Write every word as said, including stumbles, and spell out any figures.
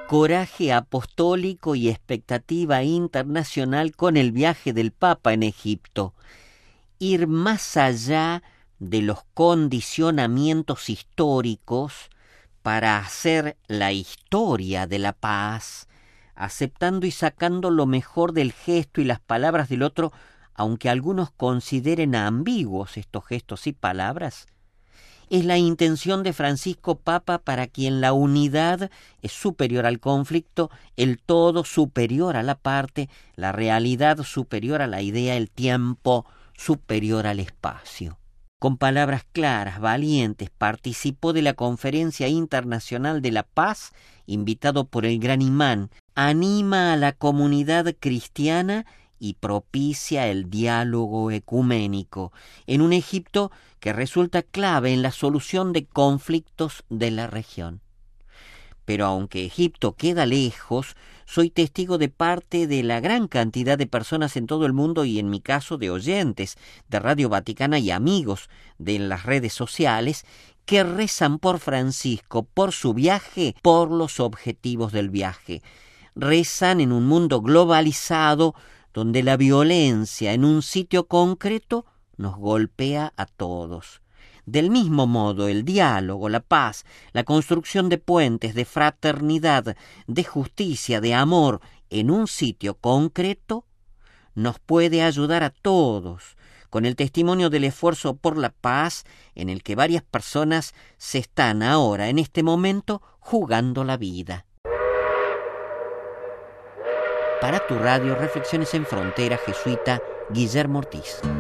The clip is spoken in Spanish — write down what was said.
coraje apostólico y expectativa internacional con el viaje del Papa en Egipto. Ir más allá de los condicionamientos históricos para hacer la historia de la paz, aceptando y sacando lo mejor del gesto y las palabras del otro, aunque algunos consideren ambiguos estos gestos y palabras. Es la intención de Francisco Papa, para quien la unidad es superior al conflicto, el todo superior a la parte, la realidad superior a la idea, el tiempo superior al espacio. Con palabras claras, valientes, participó de la Conferencia Internacional de la Paz, invitado por el gran imán, anima a la comunidad cristiana y propicia el diálogo ecuménico en un Egipto que resulta clave en la solución de conflictos de la región. Pero aunque Egipto queda lejos, soy testigo de parte de la gran cantidad de personas en todo el mundo y en mi caso de oyentes de Radio Vaticana y amigos de las redes sociales que rezan por Francisco, por su viaje, por los objetivos del viaje. Rezan en un mundo globalizado donde la violencia en un sitio concreto nos golpea a todos. Del mismo modo, el diálogo, la paz, la construcción de puentes, de fraternidad, de justicia, de amor en un sitio concreto, nos puede ayudar a todos, con el testimonio del esfuerzo por la paz en el que varias personas se están ahora, en este momento, jugando la vida. Para tu radio, Reflexiones en Frontera, jesuita Guillermo Ortiz.